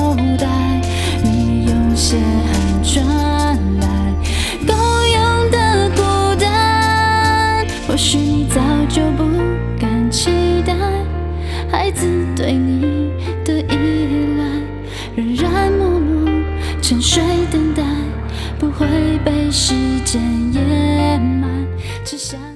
待，你用血汗传来够用的孤单。或许你早就不敢期待，孩子对你的依赖，仍然默默沉睡等待，不会被时间掩埋。只想